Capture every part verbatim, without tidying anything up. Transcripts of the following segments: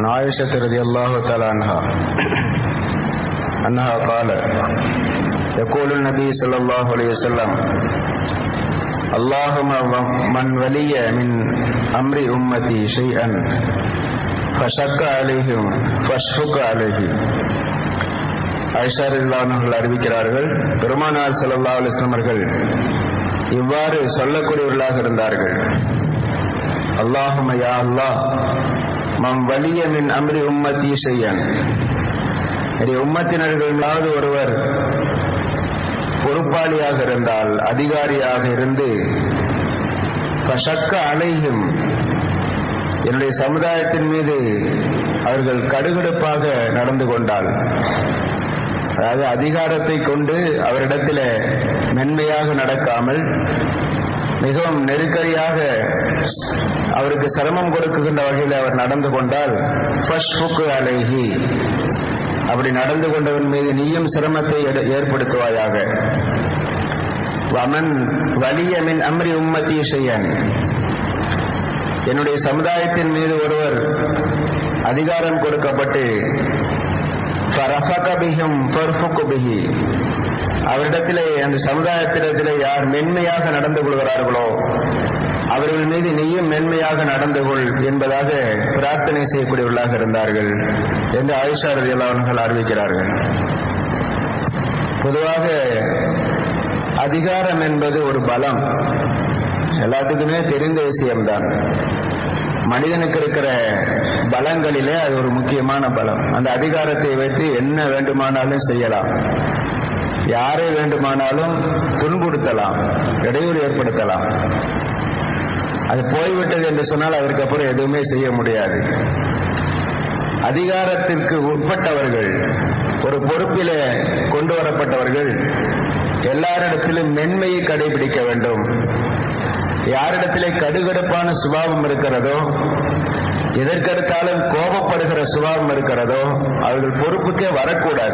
عن عائشة رضي الله تعالى عنها أنها قالت يقول النبي صلى الله عليه وسلم اللهم من ولي من أمر أمتي شيئا فشق عليهم فاشفق عليه. ஆயிஷா ரலியல்லாஹு அன்ஹா அறிவிக்கிறார்கள், பெருமானார் ஸல்லல்லாஹு அலைஹி வஸல்லம் அவர்கள் இவ்வாறு சொல்லக்கூடியவர்களாக இருந்தார்கள். அல்லாஹும்ம யா அல்லாஹ் மன் வலிய மின் அம்ரி உம்மத்தி ஷையன், உம்மத்தினர்களாவது ஒருவர் பொறுப்பாளியாக இருந்தால், அதிகாரியாக இருந்து ஃபஷக்க அலைஹிம், என்னுடைய சமுதாயத்தின் மீது அவர்கள் கடுகடுப்பாக நடந்து கொண்டால், அதாவது அதிகாரத்தை கொண்டு அவரிடத்தில் மென்மையாக நடக்காமல் மிகவும் நெருக்கடியாக அவருக்கு சிரமம் கொடுக்குகின்ற வகையில் அவர் நடந்து கொண்டால் ஃபஷ்ஃபுக் அலைஹி, அப்படி நடந்து கொண்டவன் மீது நீயும் சிரமத்தை ஏற்படுத்துவாயாக. வமன் வலிய மின் அம்ரி உம்மத்தி ஷையன், என்னுடைய சமுதாயத்தின் மீது ஒருவர் அதிகாரம் கொடுக்கப்பட்டு ஃபரஃபக பிஹிம் ஃபர்ஃபுக் பிஹி, அவரிடத்திலே அந்த சமுதாயத்திடத்திலே யார் மென்மையாக நடந்து கொள்கிறார்களோ அவர்கள் மீது நீயும் மென்மையாக நடந்து கொள் என்பதாக பிரார்த்தனை செய்யக்கூடியவர்களாக இருந்தார்கள் என்று ஆயிஷா ரலியல்லாஹு அன்ஹா அறிவிக்கிறார்கள். பொதுவாக அதிகாரம் என்பது ஒரு பலம், எல்லாத்துக்குமே தெரிந்த விஷயம்தான். மனிதனுக்கு இருக்கிற பலங்களிலே அது ஒரு முக்கியமான பலம். அந்த அதிகாரத்தை வைத்து என்ன வேண்டுமானாலும் செய்யலாம், யாரை வேண்டுமானாலும் துன்புறுத்தலாம், இடையூறு ஏற்படுத்தலாம். அது போய்விட்டது என்று சொன்னால் அதற்கு அப்புறம் எதுவுமே செய்ய முடியாது. அதிகாரத்திற்கு உட்பட்டவர்கள், ஒரு பொறுப்பிலே கொண்டு வரப்பட்டவர்கள் எல்லாரிடத்திலும் மென்மையை கடைபிடிக்க வேண்டும். யாரிடத்திலே கடுகடுப்பான சுபாவம் இருக்கிறதோ, எதற்கெடுத்தாலும் கோபப்படுகிற சுபாவம் இருக்கிறதோ அவர்கள் பொறுப்புக்கே வரக்கூடாது.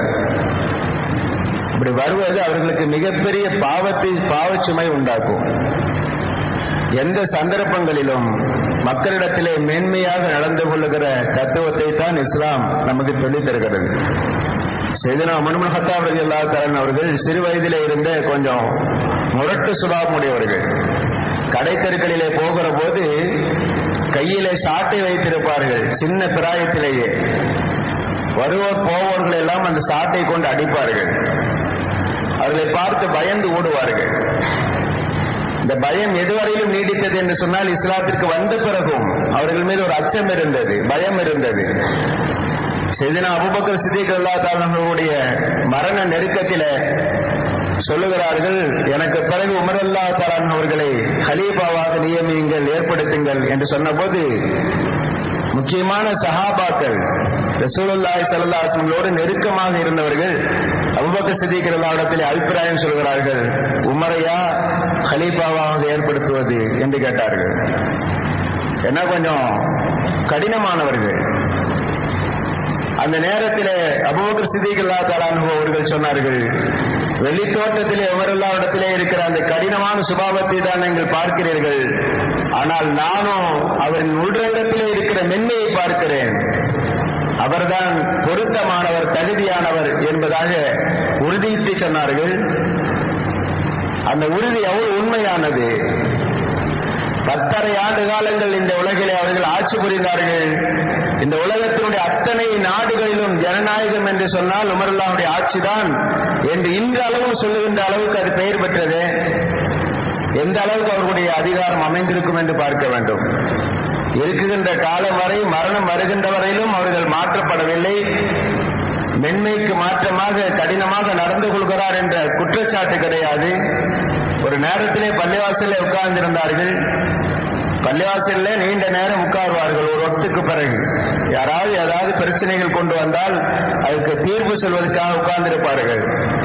இப்படி வருவது அவர்களுக்கு மிகப்பெரிய பாவத்தை பாவச்சுமை உண்டாக்கும். எந்த சந்தர்ப்பங்களிலும் மக்களிடத்திலே மேன்மையாக நடந்து கொள்ளுகிற தத்துவத்தை தான் இஸ்லாம் நமக்கு சொல்லித் தருகிறது. சையதுனா உமர் இப்னு கத்தாப் ரலியல்லாஹு தஆலா அவர்கள் சிறு வயதிலே இருந்த கொஞ்சம் முரட்டு சுபாவம் உடையவர்கள். கடை தெருக்களிலே போகிற போது கையிலே சாட்டை வைத்திருப்பார்கள். சின்ன பிராயத்திலேயே வருவோர் போவோர்கள் எல்லாம் அந்த சாட்டை கொண்டு அடிப்பார்கள். அவர்களை பார்த்து பயந்து ஓடுவார்கள். இந்த பயம் எதுவரையிலும் நீடித்தது என்று சொன்னால், இஸ்லாத்திற்கு வந்த பிறகும் அவர்கள் மீது ஒரு அச்சம் இருந்தது, பயம் இருந்தது. சையதுனா அபூபக்கர் சித்திக் ரலியல்லாஹு தஆலா அவர்களுடைய மரண நெருக்கத்திலே சொல்லுகிறார்கள், எனக்கு பிறகு உமர் ரலியல்லாஹு தஆலா அவர்களை கலீஃபாவாக நியமியுங்கள், ஏற்படுத்துங்கள் என்று சொன்னபோது முக்கியமான சஹாபாக்கள் ரசூலுல்லாஹி ஸல்லல்லாஹு அலைஹி வஸல்லமோடு நெருக்கமாக இருந்தவர்கள் அபூபக்கர் சித்திக் ரலியல்லாஹு அன்ஹு அபிப்பிராயம் சொல்கிறார்கள், உமரையா கலீஃபாவாக ஏற்படுத்துவது என்று கேட்டார்கள். என்ன கொஞ்சம் கடினமானவர்கள். அந்த நேரத்தில் அபூபக்கர் சித்திக் ரலியல்லாஹு அன்ஹு அவர்கள் சொன்னார்கள், வெள்ளித்தோட்டத்திலே உமரல்லாஹ்விடத்திலே இருக்கிற அந்த கடினமான சுபாவத்தை தான் நீங்கள் பார்க்கிறீர்கள், ஆனால் நானும் அவரின் உள்ரங்கத்திலே இருக்கிற மென்மையை பார்க்கிறேன். அவர்தான் பொருத்தமானவர், தகுதியானவர் என்பதாக உறுதியிட்டு சொன்னார்கள். அந்த உறுதி எவ்வளவு உண்மையானது. பத்தரை ஆண்டு காலங்கள் இந்த உலகிலே அவர்கள் ஆட்சி புரிந்தார்கள். இந்த உலகத்தினுடைய அத்தனை நாடுகளிலும் ஜனநாயகம் என்று சொன்னால் உமருல்லாஹ்வுடைய ஆட்சிதான் என்று இன்று அளவு சொல்லுகின்ற அளவுக்கு அது பெயர் பெற்றது. எந்த அளவுக்கு அவர்களுடைய அதிகாரம் அமைந்திருக்கும் என்று பார்க்க வேண்டும். இருக்குகின்ற காலம் வரை, மரணம் வருகின்ற வரையிலும் அவர்கள் மாற்றப்படவில்லை. மென்மைக்கு மாற்றமாக கடினமாக நடந்து கொள்கிறார் என்ற குற்றச்சாட்டு கிடையாது. ஒரு நேரத்திலே பள்ளிவாசலில் உட்கார்ந்திருந்தார்கள். பள்ளிவாசலில் நீண்ட நேரம் உட்காருவார்கள். ஒரு வக்துக்கு பிறகு யாராவது ஏதாவது பிரச்சனைகள் கொண்டு வந்தால் அதுக்கு தீர்ப்பு சொல்வதற்காக உட்கார்ந்திருப்பார்கள்.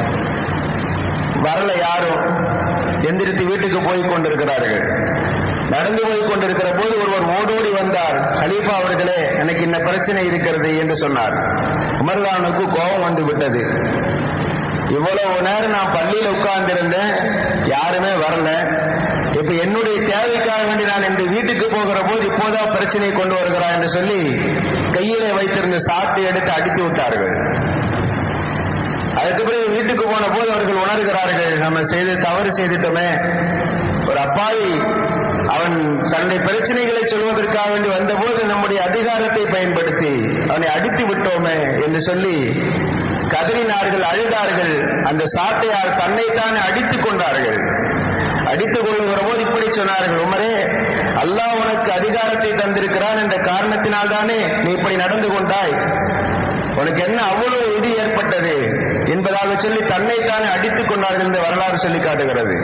வரல யாரும், எந்திரித்து வீட்டுக்கு போய் கொண்டிருக்கிறார்கள். நடந்து போய் கொண்டிருக்கிற போது ஒருவர் ஓடோடி வந்தார், கலீஃபா அவர்களே எனக்கு இந்த பிரச்சனை இருக்கிறது என்று சொன்னார். உமர்லானுக்கு கோபம் வந்து விட்டது. இவ்வளவு நேரம் நான் பள்ளியில் உட்கார்ந்திருந்தேன், யாருமே வரல. இப்ப என்னுடைய தேவைக்காக வேண்டி நான் இந்த வீட்டுக்கு போகிற போது இப்போதான் பிரச்சனை கொண்டு வருகிறார் என்று சொல்லி கையிலே இருந்த சாட்டை எடுத்து அடித்து விட்டார்கள். அதுக்கு பிறகு வீட்டுக்கு போன போது அவர்கள் உணர்கிறார்கள், நம்ம செய்து தவறு செய்துட்டோமே, ஒரு அப்பாவி அவன் தன்னுடைய பிரச்சனைகளை சொல்வதற்காக வேண்டி வந்தபோது நம்முடைய அதிகாரத்தை பயன்படுத்தி அவனை அடித்து விட்டோமே என்று சொல்லி கதறினார்கள், அழுதார்கள். அந்த சாட்டையால் தன்னைத்தானே அடித்துக் கொண்டார்கள். அடித்துக் கொள்ளுகிற போது இப்படி சொன்னார்கள், உமரே, அல்லாஹ் உனக்கு அதிகாரத்தை தந்திருக்கிறான் என்ற காரணத்தினால் தானே நீ இப்படி நடந்து கொண்டாய், உனக்கு என்ன அவ்வளவு இது ஏற்பட்டது என்பதாக சொல்லி தன்னைத்தானே அடித்துக் கொண்டார்கள் என்று வரலாறு சொல்லி காட்டுகிறது.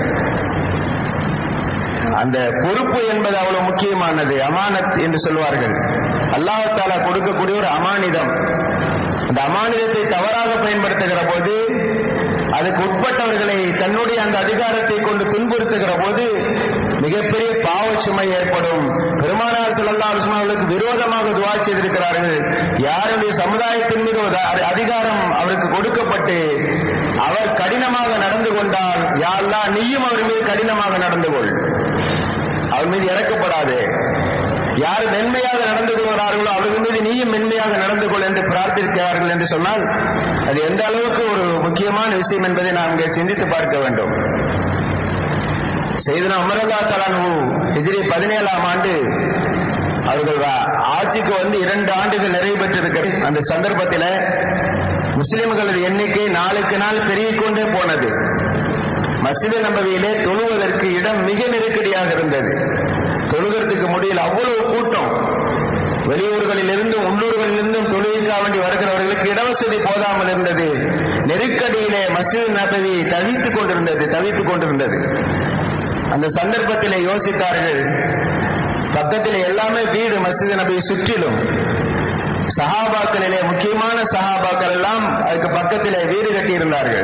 அந்த பொறுப்பு என்பது அவ்வளவு முக்கியமானது. அமானத் என்று சொல்வார்கள். அல்லாஹ் தஆலா கொடுக்கக்கூடிய ஒரு அமானிதம். அந்த அமானிதத்தை தவறாக பயன்படுத்துகிற போது, அதுக்கு உட்பட்டவர்களை தன்னுடைய அந்த அதிகாரத்தை கொண்டு துன்புறுத்துகிற போது மிகப்பெரிய பாவ சுமை ஏற்படும். பெருமானார் ஸல்லல்லாஹு அலைஹி வஸல்லம் அவர்களுக்கு விரோதமாக துஆ செய்திருக்கிறார்கள். யாருடைய சமுதாயத்தின் மீது அதிகாரம் அவருக்கு கொடுக்கப்பட்டு அவர் கடினமாக நடந்து கொண்டால், யா அல்லாஹ் நீயும் அவர் மீது கடினமாக நடந்து கொள், அவர் மீது இறக்கப்படாது. யார் மென்மையாக நடந்து கொள்கிறார்களோ அவர்கள் மீது நீயும் மென்மையாக நடந்து கொள் என்று பிரார்த்திக்கிறார்கள் என்று சொன்னால் அது எந்த அளவுக்கு ஒரு முக்கியமான விஷயம் என்பதை நாம் இங்கே சிந்தித்து பார்க்க வேண்டும். சையதுனா உமர் ரலியல்லாஹு அன்ஹு ஹிஜ்ரி பதினேழாம் ஆண்டு அவர்கள் ஆட்சிக்கு வந்து இரண்டு ஆண்டுகள் நிறைவு பெற்றிருக்கிறது. அந்த சந்தர்ப்பத்தில் முஸ்லிம்களது எண்ணிக்கை நாளுக்கு நாள் பெருகிக் கொண்டே போனது. மஸ்ஜித் நபவியிலே தொழுவதற்கு இடம் மிக நெருக்கடியாக இருந்தது. தொழுகிறதுக்கு முடியல, அவ்வளவு கூட்டம். வெளியூர்களில் இருந்தும் உள்ளூர்களில் இருந்தும் தொழுகைக்காக வேண்டி வருகிறவர்களுக்கு இடவசதி போதாமல் இருந்தது. நெருக்கடியிலே மஸ்ஜித் நபவி தவித்துக் கொண்டிருந்தது தவித்துக் கொண்டிருந்தது அந்த சந்தர்ப்பத்திலே யோசித்தார்கள், பக்கத்தில் எல்லாமே வீடு, மஸ்ஜித் நபி சுற்றிலும். சஹாபாக்களிலே முக்கியமான சஹாபாக்கள் எல்லாம் அதுக்கு பக்கத்திலே வீடு கட்டியிருந்தார்கள்.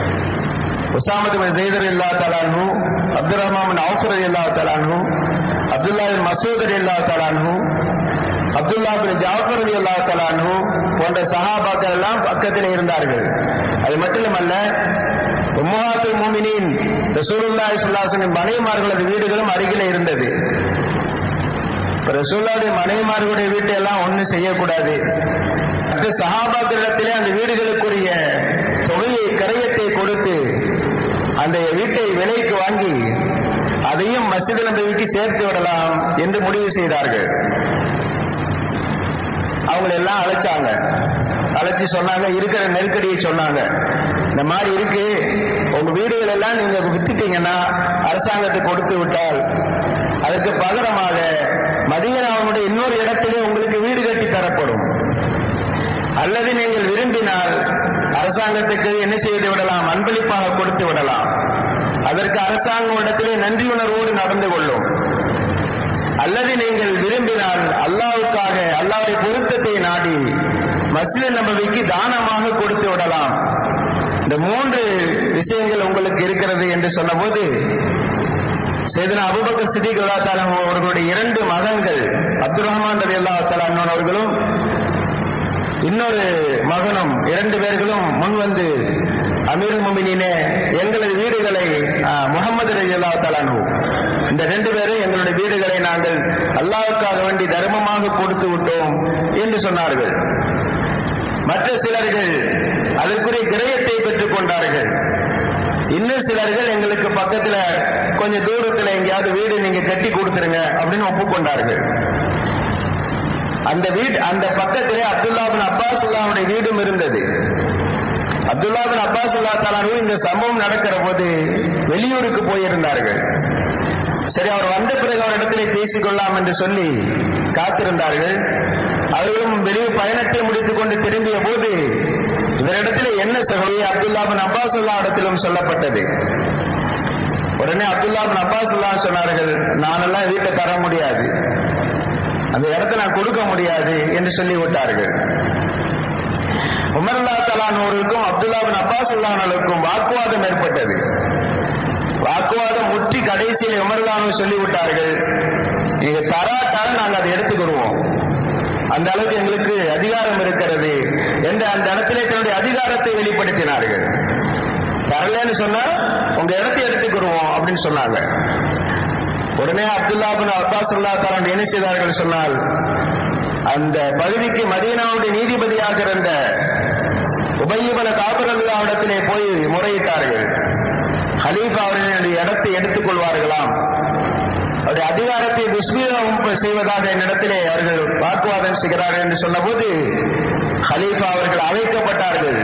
உஸாமா பின் ஸைத் ரலியல்லாஹு தஆலா அன்ஹு, அப்துர் ரஹ்மான் பின் அவ்ஃப் ரலியல்லாஹு தஆலா அன்ஹு, அப்துல்லாஹ் பின் மஸ்ஊத் ரலியல்லாஹு தஆலா அன்ஹு, அப்துல்லாஹ் பின் ஜாஃபர் ரலியல்லாஹு தஆலா அன்ஹு போன்ற சஹாபாக்கள் எல்லாம் பக்கத்தில் இருந்தார்கள். அது மட்டுமல்ல, உம்மஹாத்துல் முஃமினீன் ரசூலுல்லாஹி ஸல்லல்லாஹு அலைஹி வஸல்லம் மனைவிமார்களது வீடுகளும் அருகிலே இருந்தது. ரசூலுல்லாஹ்வுடைய மனைவிமார்களுடைய வீட்டை எல்லாம் ஒன்றும் செய்யக்கூடாது. மற்ற சஹாபாக்களிடத்திலே அந்த வீடுகளுக்குரிய தொகையை கரையத்தை கொடுத்து அந்த வீட்டை விலைக்கு வாங்கி அதையும் மஸ்ஜித் நபவிக்கு சேர்த்து விடலாம் என்று முடிவு செய்தார்கள். அவங்களை எல்லாம் அழைச்சாங்க. அழைச்சி சொன்னாங்க, இருக்கிற நெருக்கடியை சொன்னாங்க. இந்த மாதிரி இருக்கு, உங்க வீடுகள் எல்லாம் நீங்க வித்துட்டீங்கன்னா, அரசாங்கத்துக்கு கொடுத்து விட்டால் அதுக்கு பகரமாக மதீனாவுடைய இன்னொரு இடத்திலே உங்களுக்கு வீடு கட்டி தரப்படும். அல்லது நீங்கள் விரும்பினால் அரசாங்கத்துக்கு என்ன செய்து விடலாம், அன்பளிப்பாக கொடுத்து விடலாம். அதற்கு அரசாங்கம் இடத்திலே நன்றியுணர்வோடு நடந்து கொள்ளும். அல்லது நீங்கள் விரும்பினால் அல்லாஹ்வுக்காக அல்லாஹ்வுடைய பொருத்தத்தை நாடி மஸ்ஜித் நபவிக்கு தானமாக கொடுத்து விடலாம். இந்த மூன்று விஷயங்கள் உங்களுக்கு இருக்கிறது என்று சொன்னபோது சையதுனா அபூபக்கர் சித்திக் ரலியல்லாஹு அன்ஹு அவர்களுடைய இரண்டு மகன்கள் அப்துர் ரஹ்மான் ரலியல்லாஹு அன்ஹு அவர்களும் இன்னொரு மகனும் இரண்டு பேர்களும் முன் வந்து, அமீருல் முஃமினீனே, எங்களது வீடுகளை முஹம்மது ரலியல்லாஹு அன்ஹு இந்த ரெண்டு பேரும் எங்களுடைய வீடுகளை நாங்கள் அல்லாஹ்வுக்காக வேண்டி தர்மமாக கொடுத்து விட்டோம் என்று சொன்னார்கள். மற்ற சிலர்கள் அதற்குரிய கிரயத்தை பெற்றுக் கொண்டார்கள். இன்னும் சிலர்கள் எங்களுக்கு பக்கத்துல கொஞ்சம் தூரத்தில் எங்கேயாவது வீடு நீங்க கட்டி கொடுத்துருங்க அப்படின்னு ஒப்புக்கொண்டார்கள். அந்த வீடு அந்த பக்கத்திலே அப்துல்லாஹ் பின் அப்பாஸ் அல்லாஹ்வுடைய வீடும் இருந்தது. அப்துல்லாஹ் பின் அப்பாஸ் ரலியல்லாஹு தஆலா இந்த சம்பவம் நடக்கிற போது வெளியூருக்கு போயிருந்தார்கள். சரி, அவர் வந்த பிறகு அவரிடத்திலே பேசிக்கொள்ளலாம் என்று சொல்லி காத்திருந்தார்கள். அவர்களும் வெளியூர் பயணத்தை முடித்துக் கொண்டு திரும்பிய போது இவரிடத்திலே என்ன சகோதரி அப்துல்லாஹ் பின் அப்பாஸ் அல்லாஹ் இடத்திலும் சொல்லப்பட்டது. உடனே அப்துல்லாஹ் பின் அப்பாஸ் அல்லாஹ் சொன்னார்கள், நானெல்லாம் வீட்டை தர முடியாது, அந்த இடத்தை நான் கொடுக்க முடியாது என்று சொல்லிவிட்டார்கள். உமர் ரலியல்லாஹு தஆலா அவர்களுக்கும் அப்துல்லாஹ் பின் அப்பாஸ் அவர்களுக்கும் வாக்குவாதம் ஏற்பட்டது. வாக்குவாதம் முற்றி கடைசியில் உமர் ரலியல்லாஹு அன்ஹு சொல்லிவிட்டார்கள், நீங்க தராட்டாலும் நாங்கள் அதை எடுத்துக்கிடுவோம், அந்த அளவுக்கு எங்களுக்கு அதிகாரம் இருக்கிறது என்று அந்த இடத்திலே தன்னுடைய அதிகாரத்தை வெளிப்படுத்தினார்கள். தரலன்னு சொன்னா உங்க இடத்தை எடுத்துக்கிடுவோம் அப்படின்னு சொன்னாங்க. உடனே அப்துல்லாஹ் பின் அப்பாஸ் ரலியல்லாஹு தஆலா என்ன செய்தார்கள் சொன்னால், அந்த பகுதிக்கு மதீனாவுடைய நீதிபதியாக இருந்த உபய் இப்னு கஅப் ரலியல்லாஹு அன்ஹு இடத்திலே போய் முறையிட்டார்கள். கலீஃபா அவர்களுடைய இடத்தை எடுத்துக் கொள்வார்களாம், அவருடைய அதிகாரத்தை துஷ்பிரயோகம் செய்வதாக என்னிடத்திலே அவர்கள் வாக்குவாதம் செய்கிறார்கள் என்று சொன்னபோது கலீஃபா அவர்கள் அழைக்கப்பட்டார்கள்.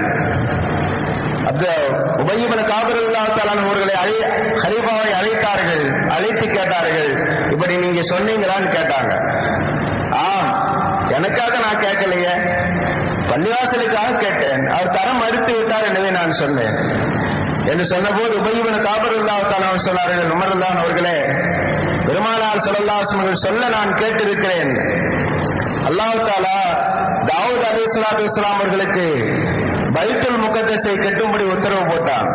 அந்த உபய் இப்னு கஅப் ரலியல்லாஹு தஆலா அவர்களை கலீஃபாவை அழைத்தார்கள். அழைத்து கேட்டார்கள், இப்படி நீங்க சொன்னீங்களான்னு கேட்டாங்க. ஆம், எனக்காக நான் கேட்கலையே, பள்ளிவாசலுக்காக கேட்டேன். அவர் தர மறுத்து விட்டார், எனவே நான் சொன்னேன் என்று சொன்னபோது உபய் இப்னு கஅப் ரலியல்லாஹு தஆலா சொன்னார்கள், உமர் ரலியல்லாஹு அவர்களே, பெருமானார் ஸல்லல்லாஹு அலைஹி வஸல்லம் சொல்ல நான் கேட்டிருக்கிறேன். அல்லாஹ் தஆலா தாவூத் அலைஹிஸ்ஸலாத்து வஸ்ஸலாம் அவர்களுக்கு பைத்துல் முகத்தஸை கட்டும்படி உத்தரவு போட்டான்.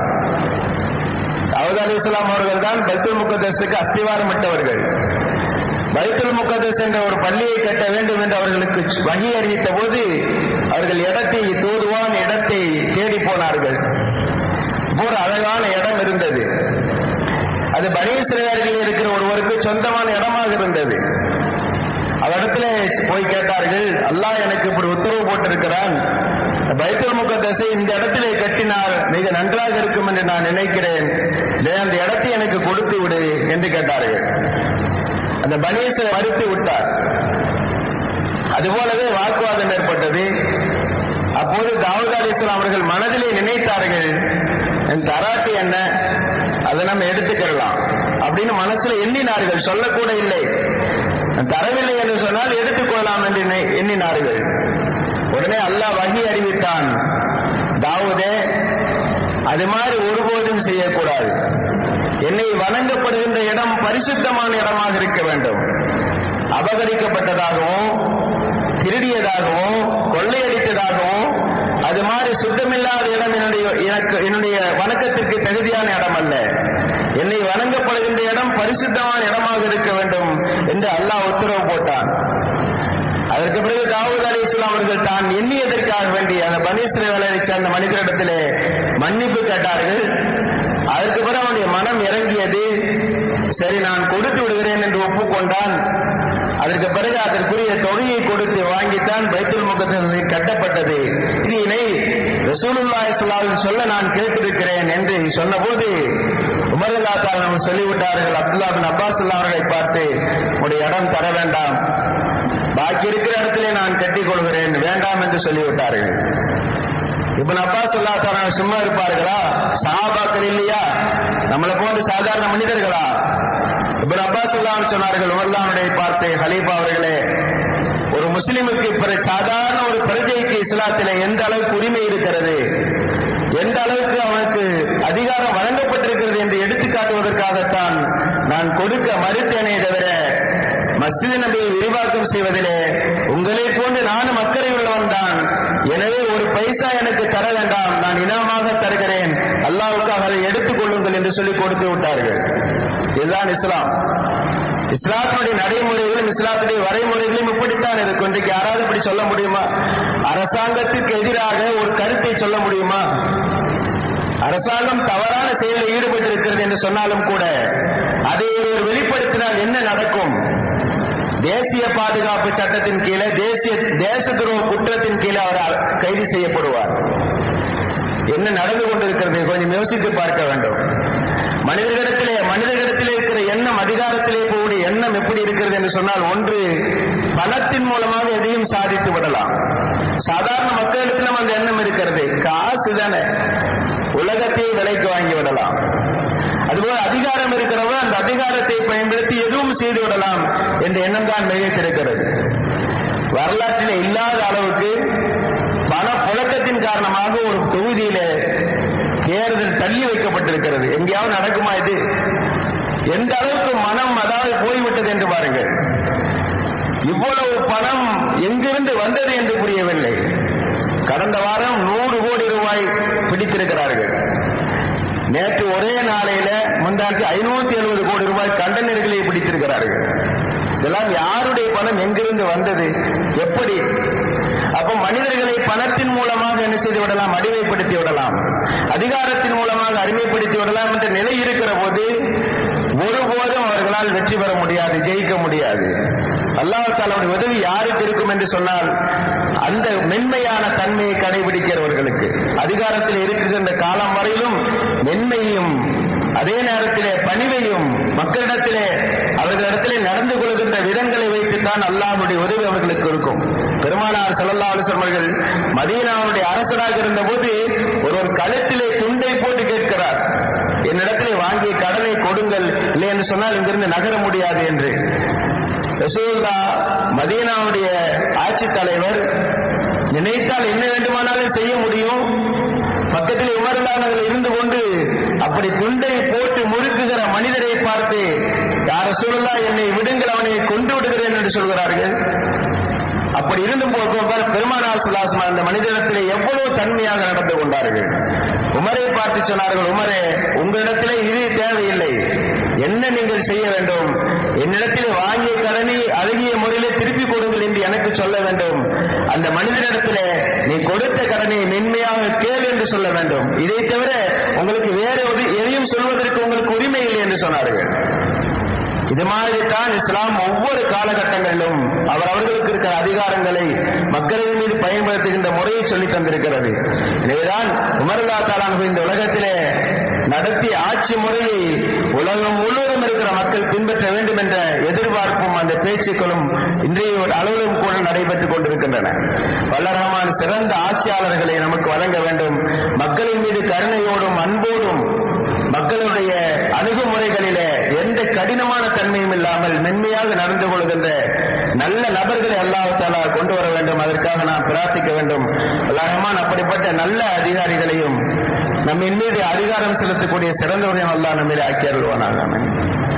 தாவூத் அலைஹிஸ்ஸலாம் அவர்கள் தான் பைத்துல் முகத்தஸுக்கு அஸ்திவாரம் இட்டவர்கள். பைத்துல் முகத்தஸ் என்ற ஒரு பள்ளியை கட்ட வேண்டும் என்று அவர்களுக்கு வகி அறிவித்த போது அவர்கள் இடத்தை தூதுவான் இடத்தை தேடி போனார்கள். ஒரு அழகான இடம் இருந்தது. அது பனி இஸ்ரவேலில் இருக்கிற ஒருவருக்கு சொந்தமான இடமாக இருந்தது. அவரிடத்துல போய் கேட்டார்கள், அல்லாஹ் எனக்கு இப்படி உத்தரவு போட்டிருக்கிறான், பைத்துல் முகத்தஸை இந்த இடத்திலே கட்டினால் மிக நன்றாக இருக்கும் என்று நான் நினைக்கிறேன், அந்த இடத்தை எனக்கு கொடுத்து விடு என்று கேட்டார்கள். அந்த பனி இஸ்ரவேல் மறுத்து விட்டார். அதுபோலவே வாக்குவாதம் ஏற்பட்டது. அப்போது தாவூத் அலைஹிஸ்ஸலாம் அவர்கள் மனதிலே நினைத்தார்கள், தராட்டி என்ன, அதை நம்ம எடுத்துக்கலாம் அப்படின்னு மனசுல எண்ணினார்கள். சொல்லக்கூட இல்லை, தரவில்லை என்று சொன்னால் எடுத்துக்கொள்ளலாம் என்று எண்ணினார்கள். உடனே அல்லாஹ் வஹி அறிவித்தான், தாவூதே, அது மாதிரி ஒருபோதும் செய்யக்கூடாது. என்னை வணங்கப்படுகின்ற இடம் பரிசுத்தமான இடமாக இருக்க வேண்டும். அபகரிக்கப்பட்டதாகவும் திருடியதாகவும் கொள்ளையடித்ததாகவும் அது மாதிரி சுத்தமில்லாத இடம் என்னுடைய எனக்கு என்னுடைய வணக்கத்திற்கு தகுதியான இடம் அல்ல. என்னை வணங்கப்படுகின்ற இடம் பரிசுத்தமான இடமாக இருக்க வேண்டும் என்று அல்லாஹ் உத்தரவு போட்டான். அதற்கு பிறகு தாவூத் அலைஹிஸ்ஸலாம் அவர்கள் தான் எண்ணியதற்காக வேண்டி அந்த பனி இஸ்ரவேலை சேர்ந்த மனிதரிடத்திலே மன்னிப்பு கேட்டார்கள். அதற்கு பிறகு அவனுடைய மனம் இறங்கியது. சரி, நான் கொடுத்து விடுகிறேன் என்று ஒப்புக்கொண்டான். அதற்கு பிறகு அதற்குரிய தொகையை கொடுத்து வாங்கித்தான் பைத்துல் முகத்தஸ் கட்டப்பட்டது. இதனை ரசூலுல்லாஹி ஸல்லல்லாஹு அலைஹி வஸல்லம் சொல்ல நான் கேட்டிருக்கிறேன் என்று சொன்னபோது உமர் ரலியல்லாஹு தஆலா சொல்லிவிட்டார்கள், அப்துல்லாஹ் பின் அப்பாஸ் அவர்களை பார்த்து, உடைய இடம் தர வேண்டாம், பாக்கி இருக்கிற இடத்திலே நான் கட்டிக் கொள்கிறேன், வேண்டாம் என்று சொல்லிவிட்டார்கள். இப்னு அப்பாஸ் ரலியல்லாஹு தஆலா சும்மா இருப்பார்களா? சஹாபாக்கள் இல்லையா? நம்மளை போன்ற சாதாரண மனிதர்களா? இப்னு அப்பாஸ் ரலியல்லாஹு அன்ஹு சொன்னார்கள், உமர்லானுடைய பார்த்து, ஹலீஃபா அவர்களே, ஒரு முஸ்லிமுக்கு சாதாரண ஒரு பிரஜைக்கு இஸ்லாத்திலே எந்த அளவுக்கு உரிமை இருக்கிறது, எந்த அளவுக்கு அவனுக்கு அதிகாரம் வழங்கப்பட்டிருக்கிறது என்று எடுத்துக்காட்டுவதற்காகத்தான் நான் கொடுக்க மறுத்தேனே தவிர மஸ்ஜித் நபியை விரிவாக்கம் செய்வதிலே உங்களை போன்று நானும் அக்கறை உள்ளவன் தான். எனவே ஒரு பைசா எனக்கு தர வேண்டாம், நான் இனாமாக தருகிறேன், அல்லாஹ்வுக்காக அதை எடுத்துக் கொள்ளுங்கள் என்று சொல்லி கொடுத்து விட்டார்கள். இதுதான் இஸ்லாம். இஸ்லாத்தினுடைய நடைமுறைகளும் இஸ்லாத்துடைய வரைமுறைகளும் இப்படித்தான் இருக்கும். இன்றைக்கு யாராவது இப்படி சொல்ல முடியுமா? அரசாங்கத்திற்கு எதிராக ஒரு கருத்தை சொல்ல முடியுமா? அரசாங்கம் தவறான செயலில் ஈடுபட்டிருக்கிறது என்று சொன்னாலும் கூட அதை ஒருவர் வெளிப்படுத்தினால் என்ன நடக்கும்? தேசிய பாதுகாப்பு சட்டத்தின் கீழே, தேசிய தேச துரோக குற்றத்தின் கீழே அவர் கைது செய்யப்படுவார். என்ன நடந்து கொண்டிருக்கிறது கொஞ்சம் யோசித்து பார்க்க வேண்டும். மனிதர்களிடத்திலே மனிதர்களிடத்திலே இருக்கிற எண்ணம், அதிகாரத்திலே போகக்கூடிய எண்ணம் எப்படி இருக்கிறது என்று சொன்னால், ஒன்று பணத்தின் மூலமாக எதையும் சாதித்து விடலாம். சாதாரண மக்களிடத்திலும் அந்த எண்ணம் இருக்கிறது. காசு தானே, உலகத்தையே விலைக்கு வாங்கி விடலாம். அதுபோல அதிகாரம் இருக்கிறவங்க அந்த அதிகாரத்தை பயன்படுத்தி எதுவும் செய்து விடலாம் என்ற எண்ணம் தான் மிகைத்திருக்கிறது. வரலாற்றில் இல்லாத அளவுக்கு பண புழக்கத்தின் காரணமாக ஒரு தொகுதியில தேர்தல் தள்ளி வைக்கப்பட்டிருக்கிறது. எங்கேயாவது நடக்குமா இது? எந்த அளவுக்கு மனம் அதாவது போய்விட்டது என்று பாருங்கள். இவ்வளவு பணம் எங்கிருந்து வந்தது என்று புரியவில்லை. கடந்த வாரம் நூறு கோடி ரூபாய் பிடித்திருக்கிறார்கள். நேற்று ஒரே நாளையில முந்தாக்கு ஐநூத்தி எழுபது கோடி ரூபாய் கண்டனர்களை பிடித்திருக்கிறார்கள். இதெல்லாம் யாருடைய பணம், எங்கிருந்து வந்தது, எப்படி? அப்ப மனிதர்களை பணத்தின் மூலமாக என்ன செய்து விடலாம்? அடிமைப்படுத்தி விடலாம். அதிகாரத்தின் மூலமாக அடிமைப்படுத்தி விடலாம் என்ற நிலை இருக்கிற போது ஒருபோதும் அவர்களால் வெற்றி பெற முடியாது, ஜெயிக்க முடியாது. அல்லாஹ் தஆலாவுடைய உதவி யாருக்கு இருக்கும் என்று சொன்னால் அந்த மென்மையான தன்மையை கடைபிடிக்கிறவர்களுக்கு. அதிகாரத்தில் இருக்குகின்ற காலம் வரையிலும் மென்மையும் அதே நேரத்திலே பணிவையும் மக்களிடத்திலே அவர்களிடத்திலே நடந்து கொள்கின்ற விதங்களை வைத்துத்தான் அல்லாஹ்வுடைய உதவி அவர்களுக்கு இருக்கும். பெருமானார் ஸல்லல்லாஹு அலைஹி வஸல்லம் அவர்கள் மதீனாவுடைய அரசராக இருந்த போது ஒருவர் கழுத்திலே துண்டை போட்டு கேட்கிறார், என்னிடத்திலே வாங்கிய கடனை கொடுங்கள், இல்லை என்று சொன்னால் இங்கிருந்து நகர முடியாது என்று. ரசூலுல்லாஹ் மதீனாவுடைய ஆட்சி தலைவர், நினைத்தால் என்ன வேண்டுமானாலும் செய்ய முடியும். பக்கத்தில் உமர்லானவர்கள் இருந்து கொண்டு அப்படி துண்டை போட்டு முறுக்குகிற மனிதரை பார்த்து, யார் ரசூலுல்லாஹ் என்னை விடுங்கள், அவனை கொண்டு விடுகிறேன் என்று சொல்கிறார்கள். அப்படி இருந்தும் போது பெருமானார் ஸல்லல்லாஹு அலைஹி வஸல்லம் அந்த மனிதனிடத்திலே எவ்வளவு தன்மையாக நடந்து கொண்டார்கள். உமரை பார்த்து சொன்னார்கள், உமரே உங்களிடத்திலே இது தேவையில்லை, என்ன நீங்கள் செய்ய வேண்டும், என்னிடத்திலே வாங்கிய கடனை அழகிய முறையிலே திருப்பி கொடுங்கள் என்று எனக்கு சொல்ல வேண்டும். அந்த மனிதனிடத்திலே நீ கொடுத்த கடனை மென்மையாக கேள் என்று சொல்ல வேண்டும். இதை தவிர உங்களுக்கு வேறு எதையும் சொல்வதற்கு உங்களுக்கு உரிமை இல்லை என்று சொன்னார்கள். இது மாதிரி தான் இஸ்லாம் ஒவ்வொரு காலகட்டங்களிலும் அவர் அவர்களுக்கு இருக்கிற அதிகாரங்களை மக்களின் மீது பயன்படுத்துகின்ற முறையை சொல்லி தந்திருக்கிறது. எனவேதான் உமர் ரலியல்லாஹு தஆலா அன்ஹு இந்த உலகத்திலே நடத்திய ஆட்சி முறையை உலகம் முழுவதும் இருக்கிற மக்கள் பின்பற்ற வேண்டும் என்ற எதிர்பார்ப்பும் அந்த பேச்சுக்களும் இன்றைய அளவிலும் கூட நடைபெற்றுக் கொண்டிருக்கின்றன. வல்ல ரஹ்மான் சிறந்த ஆட்சியாளர்களை நமக்கு வழங்க வேண்டும். மக்களின் மீது கருணையோடும் அன்போடும் மக்களுடைய அணுகுமுறைகளிலே எந்த கடினமான தன்மையும் இல்லாமல் மென்மையாக நடந்து கொள்கின்ற நல்ல நபர்களை அல்லாஹ் தஆலா கொண்டு வர வேண்டும். அதற்காக நாம் பிரார்த்திக்க வேண்டும். அல்லாஹ் ரஹ்மான் அப்படிப்பட்ட நல்ல அதிகாரிகளையும் நம்மின் மீது அதிகாரம் செலுத்தக்கூடிய சிறந்தவரையும் அல்லாஹ் நம்மிலே ஆக்கி அருள்வானாக. ஆமென்.